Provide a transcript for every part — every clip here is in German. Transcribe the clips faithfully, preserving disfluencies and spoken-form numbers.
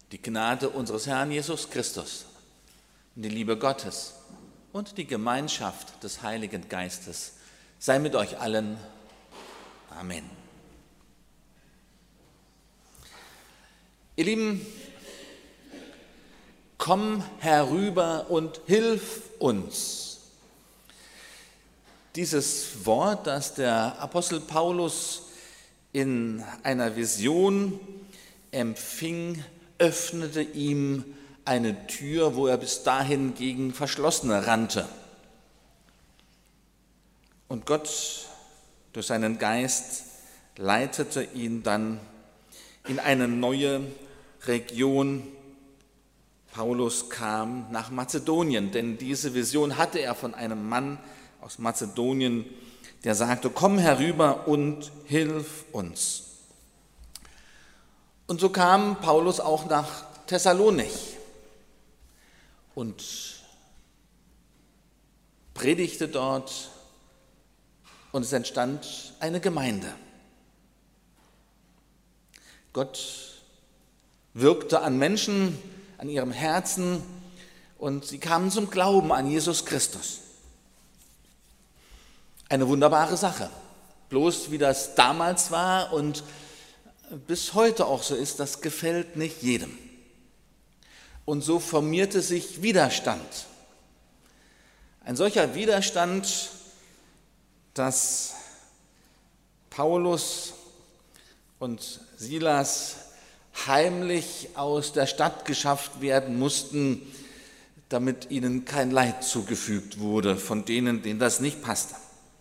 Die Gnade unseres Herrn Jesus Christus, die Liebe Gottes und die Gemeinschaft des Heiligen Geistes sei mit euch allen. Amen. Ihr Lieben, komm herüber und hilf uns. Dieses Wort, das der Apostel Paulus in einer Vision empfing, öffnete ihm eine Tür, wo er bis dahin gegen Verschlossene rannte. Und Gott durch seinen Geist leitete ihn dann in eine neue Region. Paulus kam nach Mazedonien, denn diese Vision hatte er von einem Mann aus Mazedonien, der sagte, komm herüber und hilf uns. Und so kam Paulus auch nach Thessalonich und predigte dort und es entstand eine Gemeinde. Gott wirkte an Menschen, an ihrem Herzen und sie kamen zum Glauben an Jesus Christus. Eine wunderbare Sache. Bloß wie das damals war und bis heute auch so ist, das gefällt nicht jedem. Und so formierte sich Widerstand. Ein solcher Widerstand, dass Paulus und Silas heimlich aus der Stadt geschafft werden mussten, damit ihnen kein Leid zugefügt wurde von denen, denen das nicht passte.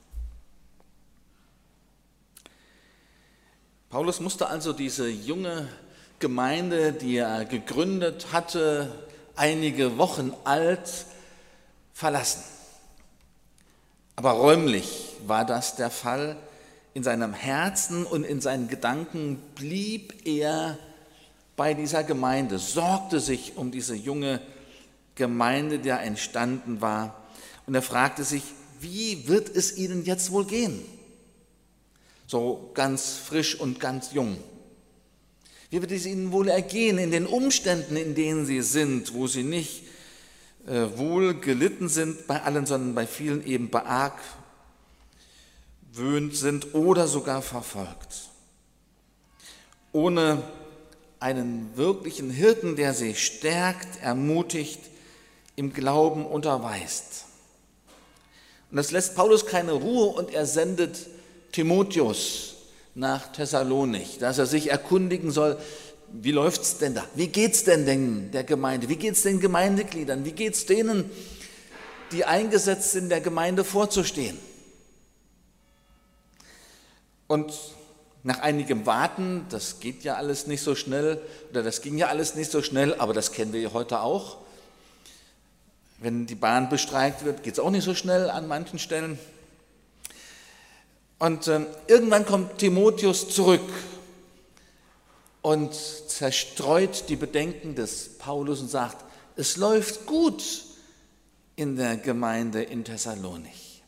Paulus musste also diese junge Gemeinde, die er gegründet hatte, einige Wochen alt, verlassen. Aber räumlich war das der Fall. In seinem Herzen und in seinen Gedanken blieb er bei dieser Gemeinde, sorgte sich um diese junge Gemeinde, die entstanden war. Und er fragte sich, wie wird es ihnen jetzt wohl gehen? So ganz frisch und ganz jung. Wie wird es ihnen wohl ergehen in den Umständen, in denen sie sind, wo sie nicht äh, wohl gelitten sind bei allen, sondern bei vielen eben beargwöhnt sind oder sogar verfolgt. Ohne einen wirklichen Hirten, der sie stärkt, ermutigt, im Glauben unterweist. Und das lässt Paulus keine Ruhe und er sendet Timotheus nach Thessalonich, dass er sich erkundigen soll, wie läuft's denn da? Wie geht's denn, denn der Gemeinde? Wie geht's den Gemeindegliedern? Wie geht's denen, die eingesetzt sind, der Gemeinde vorzustehen? Und nach einigem Warten, das geht ja alles nicht so schnell, oder das ging ja alles nicht so schnell, aber das kennen wir heute auch. Wenn die Bahn bestreikt wird, geht es auch nicht so schnell an manchen Stellen. Und äh, irgendwann kommt Timotheus zurück und zerstreut die Bedenken des Paulus und sagt, es läuft gut in der Gemeinde in Thessalonich.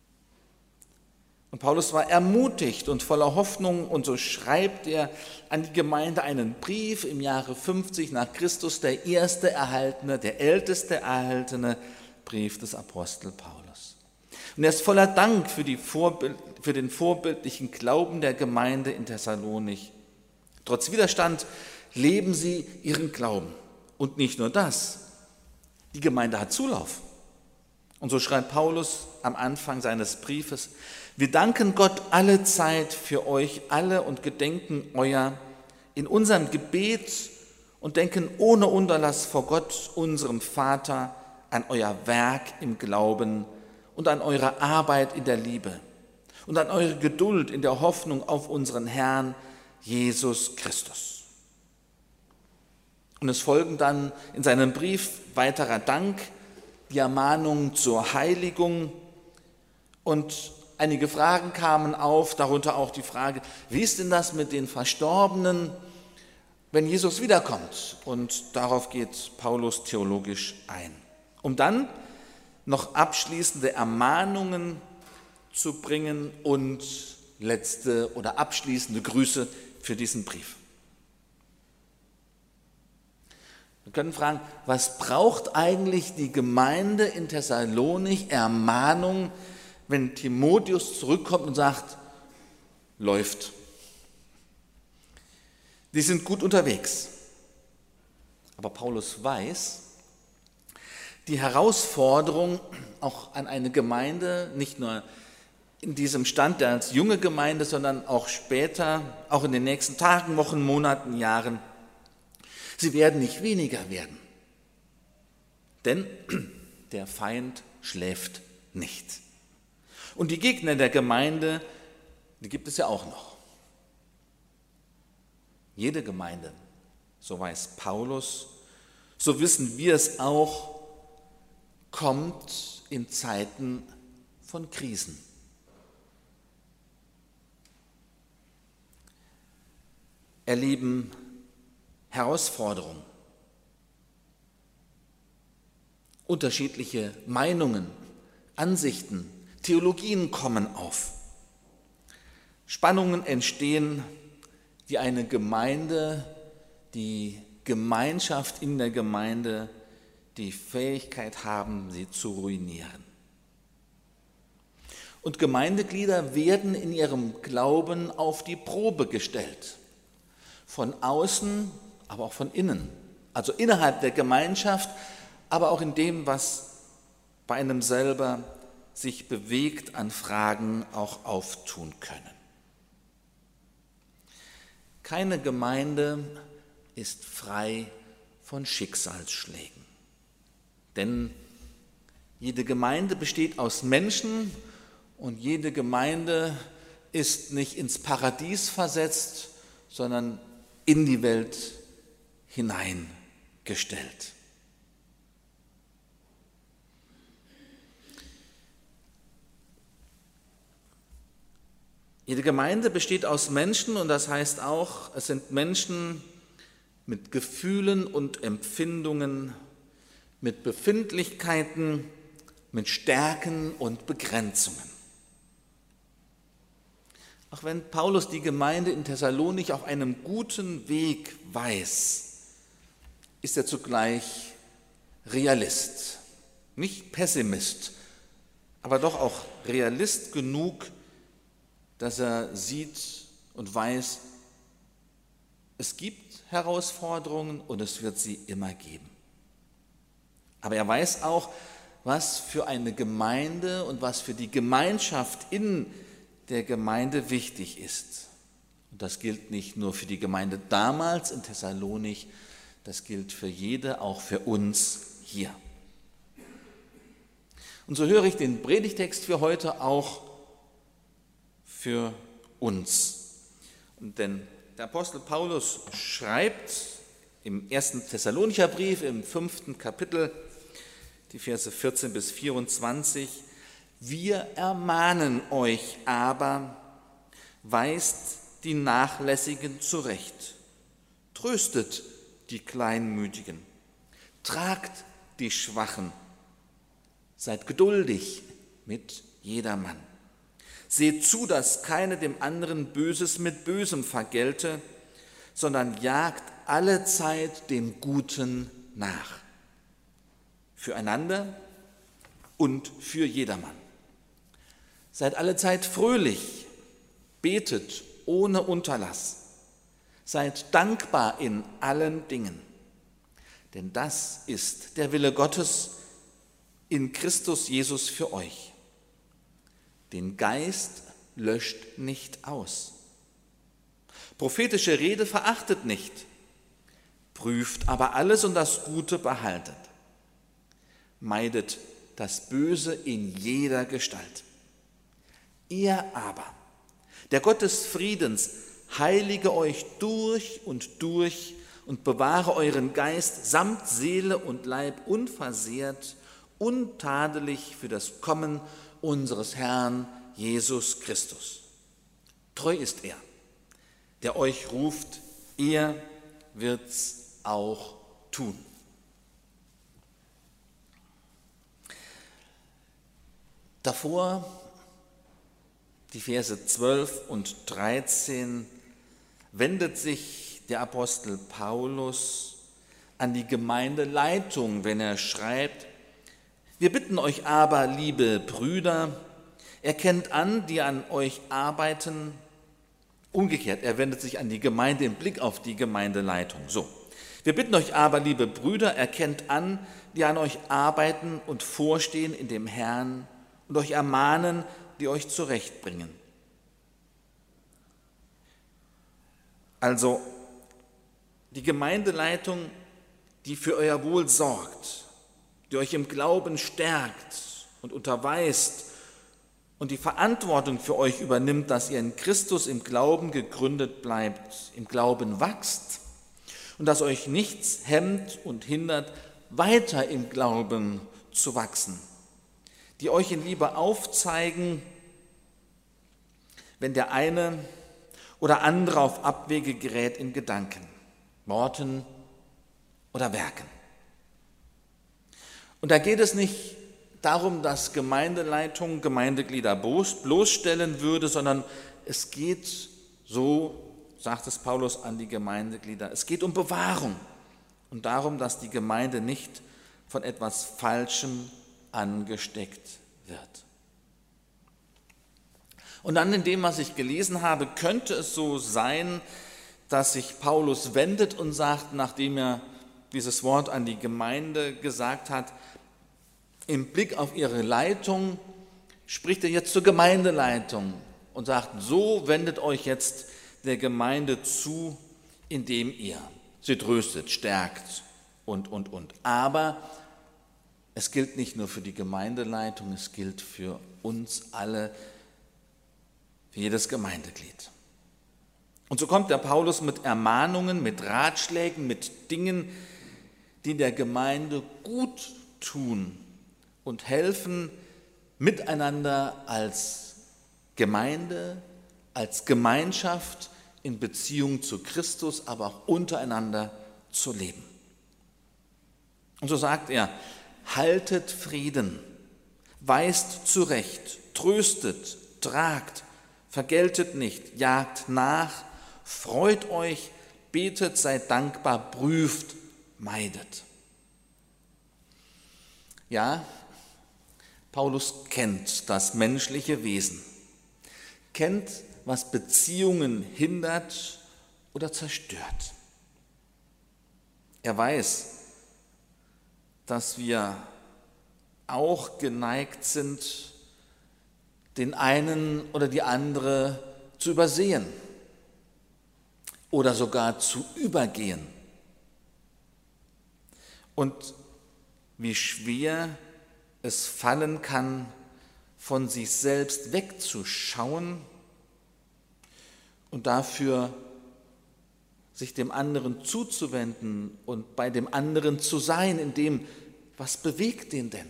Und Paulus war ermutigt und voller Hoffnung und so schreibt er an die Gemeinde einen Brief im Jahre fünfzig nach Christus, der erste erhaltene, der älteste erhaltene Brief des Apostel Paulus. Und er ist voller Dank für, die Vorbild, für den vorbildlichen Glauben der Gemeinde in Thessalonich. Trotz Widerstand leben sie ihren Glauben. Und nicht nur das, die Gemeinde hat Zulauf. Und so schreibt Paulus am Anfang seines Briefes, wir danken Gott alle Zeit für euch alle und gedenken euer in unserem Gebet und denken ohne Unterlass vor Gott, unserem Vater, an euer Werk im Glauben und an eure Arbeit in der Liebe und an eure Geduld in der Hoffnung auf unseren Herrn Jesus Christus. Und es folgen dann in seinem Brief weiterer Dank, die Ermahnung zur Heiligung und einige Fragen kamen auf, darunter auch die Frage, wie ist denn das mit den Verstorbenen, wenn Jesus wiederkommt? Und darauf geht Paulus theologisch ein, um dann noch abschließende Ermahnungen zu bringen und letzte oder abschließende Grüße für diesen Brief. Wir können fragen, was braucht eigentlich die Gemeinde in Thessalonich Ermahnung, wenn Timotheus zurückkommt und sagt, läuft. Die sind gut unterwegs. Aber Paulus weiß, die Herausforderung auch an eine Gemeinde, nicht nur in diesem Stand der als junge Gemeinde, sondern auch später, auch in den nächsten Tagen, Wochen, Monaten, Jahren, sie werden nicht weniger werden. Denn der Feind schläft nicht. Und die Gegner der Gemeinde, die gibt es ja auch noch. Jede Gemeinde, so weiß Paulus, so wissen wir es auch, kommt in Zeiten von Krisen. Erleben Herausforderungen, unterschiedliche Meinungen, Ansichten, Theologien kommen auf. Spannungen entstehen, die eine Gemeinde, die Gemeinschaft in der Gemeinde, die Fähigkeit haben, sie zu ruinieren. Und Gemeindeglieder werden in ihrem Glauben auf die Probe gestellt. Von außen, aber auch von innen. Also innerhalb der Gemeinschaft, aber auch in dem, was bei einem selber sich bewegt, an Fragen auch auftun können. Keine Gemeinde ist frei von Schicksalsschlägen. Denn jede Gemeinde besteht aus Menschen und jede Gemeinde ist nicht ins Paradies versetzt, sondern in die Welt hineingestellt. Jede Gemeinde besteht aus Menschen und das heißt auch, es sind Menschen mit Gefühlen und Empfindungen, mit Befindlichkeiten, mit Stärken und Begrenzungen. Auch wenn Paulus die Gemeinde in Thessalonich auf einem guten Weg weiß, ist er zugleich Realist, nicht Pessimist, aber doch auch Realist genug, dass er sieht und weiß, es gibt Herausforderungen und es wird sie immer geben. Aber er weiß auch, was für eine Gemeinde und was für die Gemeinschaft in der Gemeinde wichtig ist. Und das gilt nicht nur für die Gemeinde damals in Thessalonich, das gilt für jede, auch für uns hier. Und so höre ich den Predigtext für heute auch für uns. Und denn der Apostel Paulus schreibt im ersten Thessalonicher Brief, im fünften Kapitel, die Verse vierzehn bis vierundzwanzig, wir ermahnen euch aber, weist die Nachlässigen zurecht, tröstet die Kleinmütigen, tragt die Schwachen, seid geduldig mit jedermann. Seht zu, dass keiner dem anderen Böses mit Bösem vergelte, sondern jagt allezeit dem Guten nach. Füreinander und für jedermann. Seid allezeit fröhlich, betet ohne Unterlass. Seid dankbar in allen Dingen, denn das ist der Wille Gottes in Christus Jesus für euch. Den Geist löscht nicht aus. Prophetische Rede verachtet nicht, prüft aber alles und das Gute behaltet. Meidet das Böse in jeder Gestalt. Ihr aber, der Gott des Friedens, heilige euch durch und durch und bewahre euren Geist samt Seele und Leib unversehrt, untadelig für das Kommen unseres Herrn Jesus Christus. Treu ist er, der euch ruft, er wird's auch tun. Davor, die Verse zwölf und dreizehn, wendet sich der Apostel Paulus an die Gemeindeleitung, wenn er schreibt: Wir bitten euch aber, liebe Brüder, erkennt an, die an euch arbeiten. Umgekehrt, er wendet sich an die Gemeinde im Blick auf die Gemeindeleitung. So. Wir bitten euch aber, liebe Brüder, erkennt an, die an euch arbeiten und vorstehen in dem Herrn und euch ermahnen, die euch zurechtbringen. Also die Gemeindeleitung, die für euer Wohl sorgt, die euch im Glauben stärkt und unterweist und die Verantwortung für euch übernimmt, dass ihr in Christus im Glauben gegründet bleibt, im Glauben wachst und dass euch nichts hemmt und hindert, weiter im Glauben zu wachsen, die euch in Liebe aufzeigen, wenn der eine oder andere auf Abwege gerät in Gedanken, Worten oder Werken. Und da geht es nicht darum, dass Gemeindeleitung Gemeindeglieder bloßstellen würde, sondern es geht, so sagt es Paulus an die Gemeindeglieder, es geht um Bewahrung und darum, dass die Gemeinde nicht von etwas Falschem angesteckt wird. Und dann in dem, was ich gelesen habe, könnte es so sein, dass sich Paulus wendet und sagt, nachdem er dieses Wort an die Gemeinde gesagt hat, im Blick auf ihre Leitung spricht er jetzt zur Gemeindeleitung und sagt, so wendet euch jetzt der Gemeinde zu, indem ihr sie tröstet, stärkt und, und, und. Aber es gilt nicht nur für die Gemeindeleitung, es gilt für uns alle, für jedes Gemeindeglied. Und so kommt der Paulus mit Ermahnungen, mit Ratschlägen, mit Dingen, die der Gemeinde gut tun und helfen, miteinander als Gemeinde, als Gemeinschaft in Beziehung zu Christus, aber auch untereinander zu leben. Und so sagt er, haltet Frieden, weist zurecht, tröstet, tragt, vergeltet nicht, jagt nach, freut euch, betet, seid dankbar, prüft, meidet. Ja, Paulus kennt das menschliche Wesen, kennt, was Beziehungen hindert oder zerstört. Er weiß, dass wir auch geneigt sind, den einen oder die andere zu übersehen oder sogar zu übergehen. Und wie schwer es fallen kann, von sich selbst wegzuschauen und dafür sich dem anderen zuzuwenden und bei dem anderen zu sein, in dem, was bewegt ihn denn?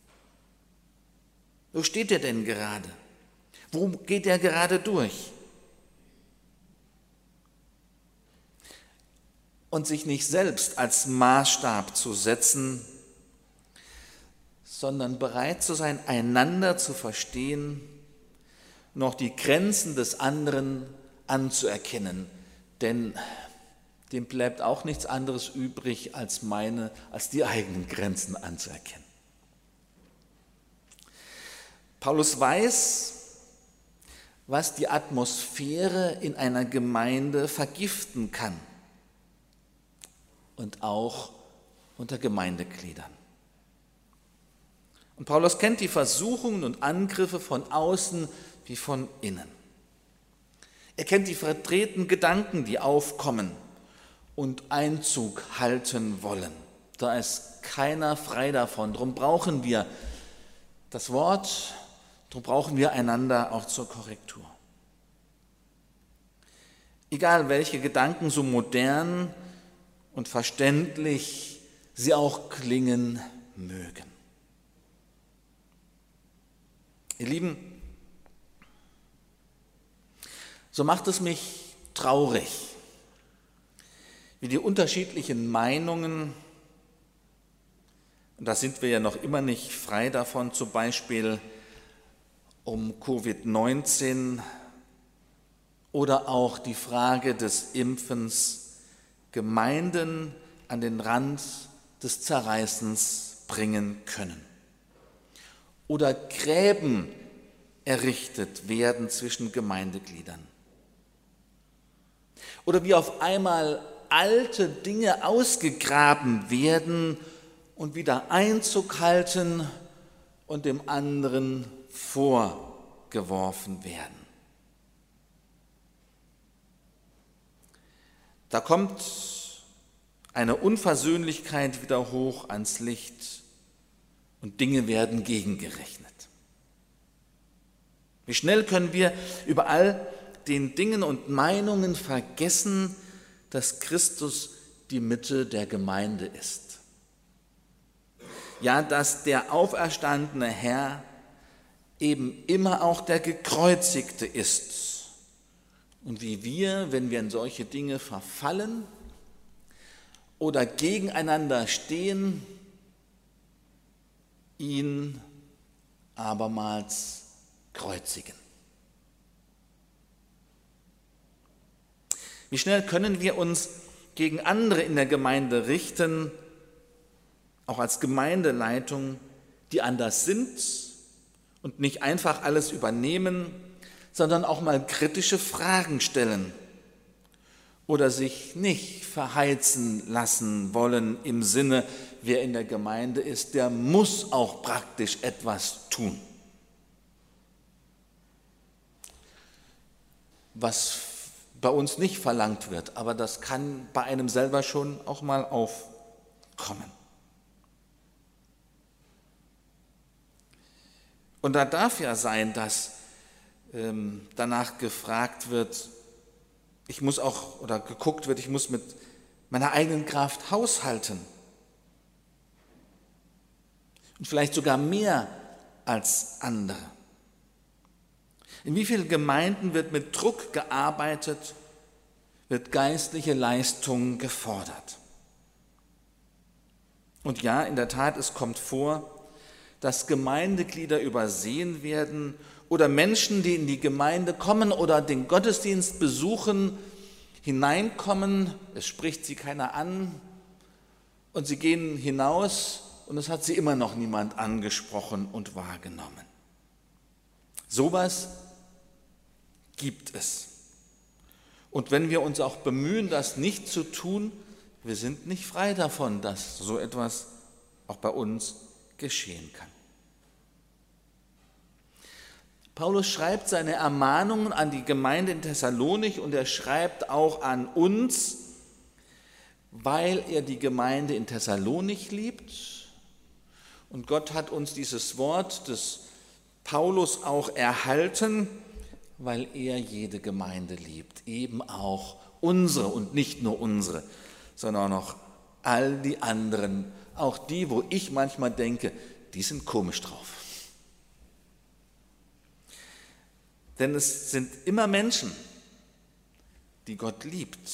Wo steht er denn gerade? Wo geht er gerade durch? Und sich nicht selbst als Maßstab zu setzen, sondern bereit zu sein, einander zu verstehen, noch die Grenzen des anderen anzuerkennen. Denn dem bleibt auch nichts anderes übrig, als meine, als die eigenen Grenzen anzuerkennen. Paulus weiß, was die Atmosphäre in einer Gemeinde vergiften kann und auch unter Gemeindegliedern. Und Paulus kennt die Versuchungen und Angriffe von außen wie von innen. Er kennt die verdrehten Gedanken, die aufkommen und Einzug halten wollen. Da ist keiner frei davon. Darum brauchen wir das Wort, darum brauchen wir einander auch zur Korrektur. Egal welche Gedanken so modern und verständlich sie auch klingen mögen. Ihr Lieben, so macht es mich traurig, wie die unterschiedlichen Meinungen, und da sind wir ja noch immer nicht frei davon, zum Beispiel um Covid neunzehn oder auch die Frage des Impfens, Gemeinden an den Rand des Zerreißens bringen können. Oder Gräben errichtet werden zwischen Gemeindegliedern. Oder wie auf einmal alte Dinge ausgegraben werden und wieder Einzug halten und dem anderen vorgeworfen werden. Da kommt eine Unversöhnlichkeit wieder hoch ans Licht und Dinge werden gegengerechnet. Wie schnell können wir über all den Dingen und Meinungen vergessen, dass Christus die Mitte der Gemeinde ist. Ja, dass der auferstandene Herr eben immer auch der Gekreuzigte ist. Und wie wir, wenn wir in solche Dinge verfallen oder gegeneinander stehen, ihn abermals kreuzigen. Wie schnell können wir uns gegen andere in der Gemeinde richten, auch als Gemeindeleitung, die anders sind und nicht einfach alles übernehmen, sondern auch mal kritische Fragen stellen oder sich nicht verheizen lassen wollen im Sinne, wer in der Gemeinde ist, der muss auch praktisch etwas tun. Was bei uns nicht verlangt wird, aber das kann bei einem selber schon auch mal aufkommen. Und da darf ja sein, dass ähm, danach gefragt wird, ich muss auch, oder geguckt wird, ich muss mit meiner eigenen Kraft haushalten. Und vielleicht sogar mehr als andere. In wie vielen Gemeinden wird mit Druck gearbeitet, wird geistliche Leistung gefordert? Und ja, in der Tat, es kommt vor, dass Gemeindeglieder übersehen werden oder Menschen, die in die Gemeinde kommen oder den Gottesdienst besuchen, hineinkommen, es spricht sie keiner an und sie gehen hinaus und es hat sie immer noch niemand angesprochen und wahrgenommen. Sowas gibt es. Und wenn wir uns auch bemühen, das nicht zu tun, wir sind nicht frei davon, dass so etwas auch bei uns geschehen kann. Paulus schreibt seine Ermahnungen an die Gemeinde in Thessalonich und er schreibt auch an uns, weil er die Gemeinde in Thessalonich liebt. Und Gott hat uns dieses Wort des Paulus auch erhalten, weil er jede Gemeinde liebt, eben auch unsere und nicht nur unsere, sondern auch all die anderen, auch die, wo ich manchmal denke, die sind komisch drauf. Denn es sind immer Menschen, die Gott liebt.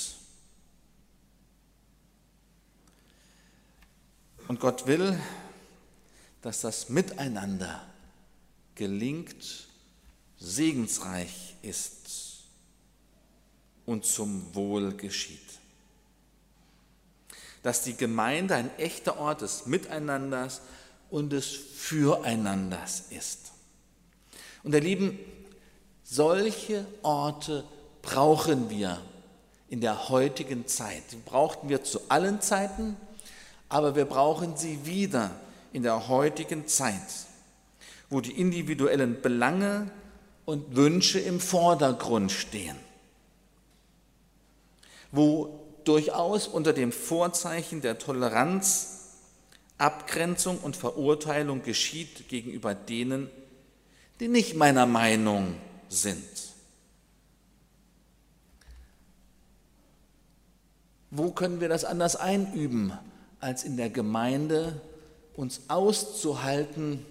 Und Gott will, dass das Miteinander gelingt, segensreich ist und zum Wohl geschieht. Dass die Gemeinde ein echter Ort des Miteinanders und des Füreinanders ist. Und ihr Lieben, solche Orte brauchen wir in der heutigen Zeit. Die brauchten wir zu allen Zeiten, aber wir brauchen sie wieder in der heutigen Zeit, wo die individuellen Belange und Wünsche im Vordergrund stehen, wo durchaus unter dem Vorzeichen der Toleranz, Abgrenzung und Verurteilung geschieht gegenüber denen, die nicht meiner Meinung sind. Wo können wir das anders einüben, als in der Gemeinde uns auszuhalten,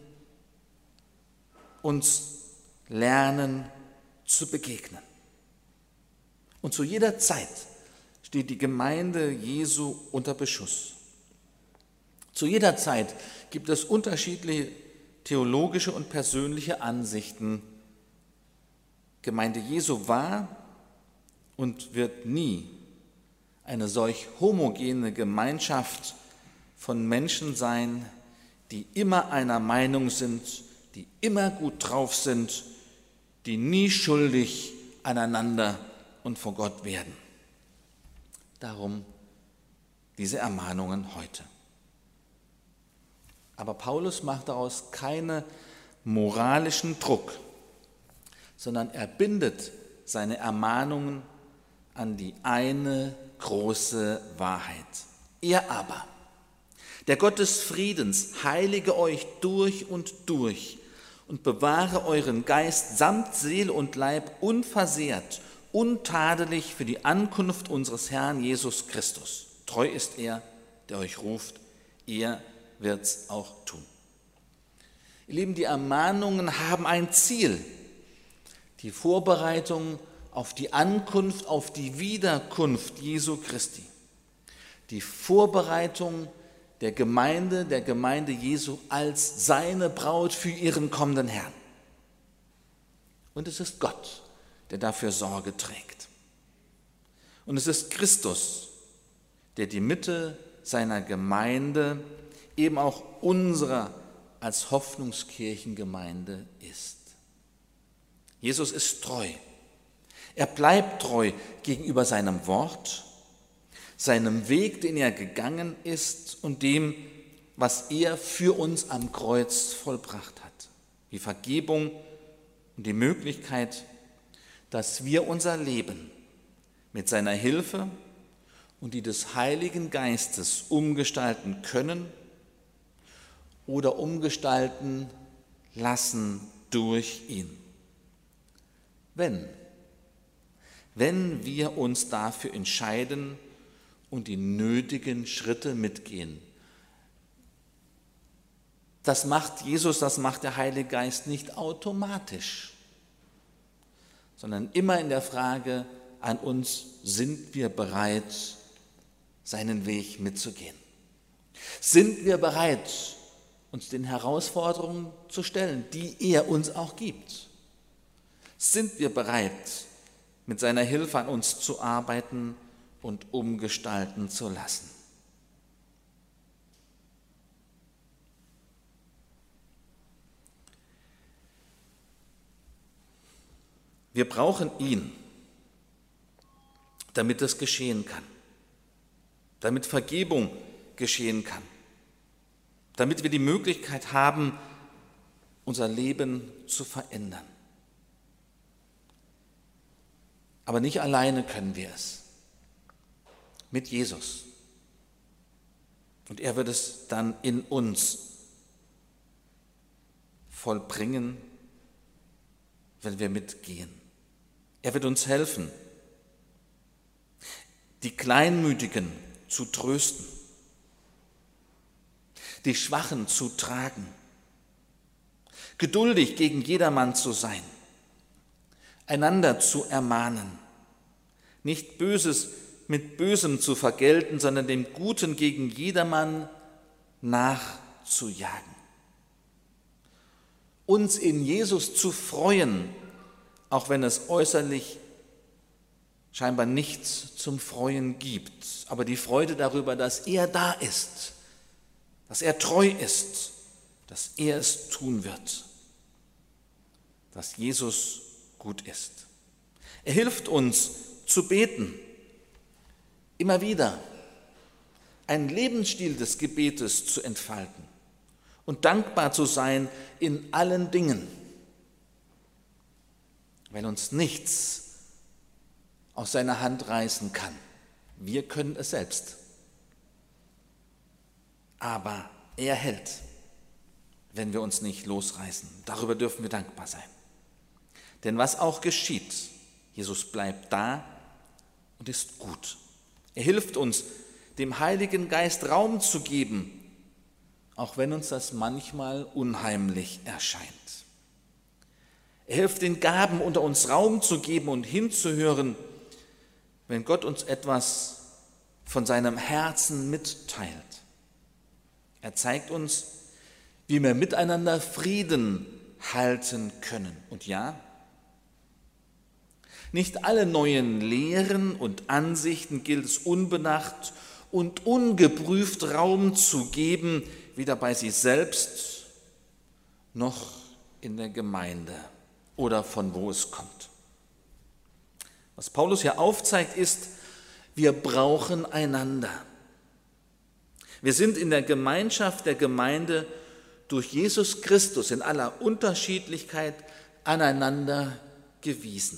uns lernen zu begegnen? Und zu jeder Zeit steht die Gemeinde Jesu unter Beschuss. Zu jeder Zeit gibt es unterschiedliche theologische und persönliche Ansichten. Gemeinde Jesu war und wird nie eine solch homogene Gemeinschaft von Menschen sein, die immer einer Meinung sind, die immer gut drauf sind, die nie schuldig aneinander und vor Gott werden. Darum diese Ermahnungen heute. Aber Paulus macht daraus keinen moralischen Druck, sondern er bindet seine Ermahnungen an die eine große Wahrheit. Er aber, der Gott des Friedens, heilige euch durch und durch und bewahre euren Geist samt Seele und Leib unversehrt, untadelig für die Ankunft unseres Herrn Jesus Christus. Treu ist er, der euch ruft, er wird's auch tun. Ihr Lieben, die Ermahnungen haben ein Ziel, die Vorbereitung auf die Ankunft, auf die Wiederkunft Jesu Christi, die Vorbereitung der Gemeinde, der Gemeinde Jesu als seine Braut für ihren kommenden Herrn. Und es ist Gott, der dafür Sorge trägt. Und es ist Christus, der die Mitte seiner Gemeinde, eben auch unserer als Hoffnungskirchengemeinde ist. Jesus ist treu. Er bleibt treu gegenüber seinem Wort, seinem Weg, den er gegangen ist und dem, was er für uns am Kreuz vollbracht hat. Die Vergebung und die Möglichkeit, dass wir unser Leben mit seiner Hilfe und die des Heiligen Geistes umgestalten können oder umgestalten lassen durch ihn. Wenn, wenn wir uns dafür entscheiden und die nötigen Schritte mitgehen. Das macht Jesus, das macht der Heilige Geist nicht automatisch, sondern immer in der Frage an uns, sind wir bereit, seinen Weg mitzugehen? Sind wir bereit, uns den Herausforderungen zu stellen, die er uns auch gibt? Sind wir bereit, mit seiner Hilfe an uns zu arbeiten und umgestalten zu lassen? Wir brauchen ihn, damit es geschehen kann, damit Vergebung geschehen kann, damit wir die Möglichkeit haben, unser Leben zu verändern. Aber nicht alleine können wir es. Mit Jesus. Und er wird es dann in uns vollbringen, wenn wir mitgehen. Er wird uns helfen, die Kleinmütigen zu trösten, die Schwachen zu tragen, geduldig gegen jedermann zu sein, einander zu ermahnen, nicht Böses mit Bösem zu vergelten, sondern dem Guten gegen jedermann nachzujagen. Uns in Jesus zu freuen, auch wenn es äußerlich scheinbar nichts zum Freuen gibt, aber die Freude darüber, dass er da ist, dass er treu ist, dass er es tun wird, dass Jesus gut ist. Er hilft uns zu beten, immer wieder einen Lebensstil des Gebetes zu entfalten und dankbar zu sein in allen Dingen, wenn uns nichts aus seiner Hand reißen kann. Wir können es selbst. Aber er hält, wenn wir uns nicht losreißen. Darüber dürfen wir dankbar sein. Denn was auch geschieht, Jesus bleibt da und ist gut. Er hilft uns, dem Heiligen Geist Raum zu geben, auch wenn uns das manchmal unheimlich erscheint. Er hilft den Gaben unter uns Raum zu geben und hinzuhören, wenn Gott uns etwas von seinem Herzen mitteilt. Er zeigt uns, wie wir miteinander Frieden halten können. Und ja, Nicht alle neuen Lehren und Ansichten gilt es unbedacht und ungeprüft Raum zu geben, weder bei sich selbst noch in der Gemeinde oder von wo es kommt. Was Paulus hier aufzeigt, ist, wir brauchen einander. Wir sind in der Gemeinschaft der Gemeinde durch Jesus Christus in aller Unterschiedlichkeit aneinander gewiesen.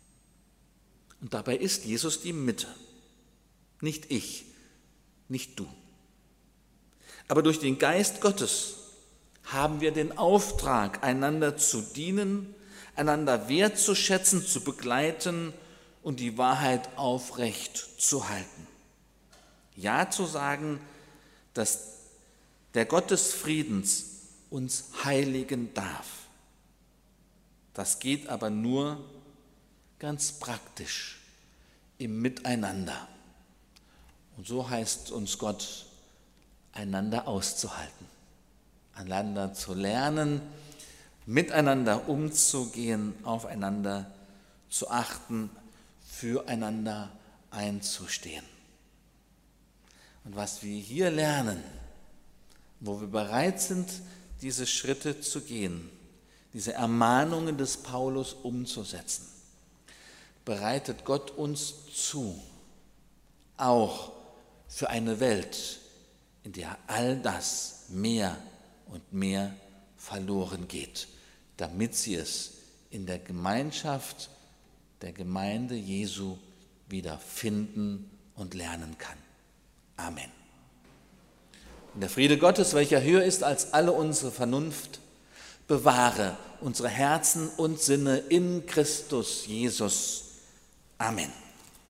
Und dabei ist Jesus die Mitte, nicht ich, nicht du. Aber durch den Geist Gottes haben wir den Auftrag, einander zu dienen, einander wertzuschätzen, zu begleiten und die Wahrheit aufrecht zu halten. Ja zu sagen, dass der Gott des Friedens uns heiligen darf. Das geht aber nur ganz praktisch im Miteinander. Und so heißt uns Gott, einander auszuhalten, einander zu lernen, miteinander umzugehen, aufeinander zu achten, füreinander einzustehen. Und was wir hier lernen, wo wir bereit sind, diese Schritte zu gehen, diese Ermahnungen des Paulus umzusetzen, bereitet Gott uns zu, auch für eine Welt, in der all das mehr und mehr verloren geht, damit sie es in der Gemeinschaft der Gemeinde Jesu wieder finden und lernen kann. Amen. Und der Friede Gottes, welcher höher ist als alle unsere Vernunft, bewahre unsere Herzen und Sinne in Christus Jesus. Amen.